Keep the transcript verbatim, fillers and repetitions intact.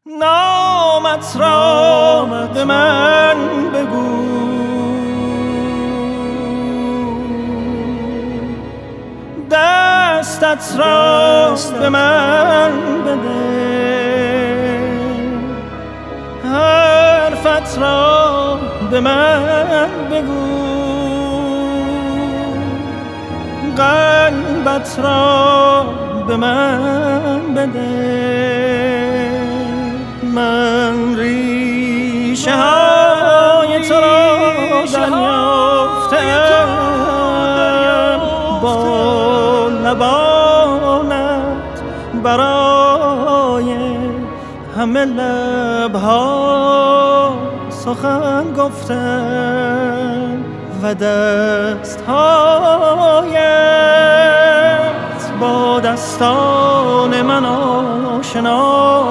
نامت را به من بگو، دستت را به من بده، حرفت را به من بگو، قلبت را به من بده. من ریشه های تو را دریافتم، با لبانت برای همه لبها سخن گفتم و دستهایت با دستان من آشنا.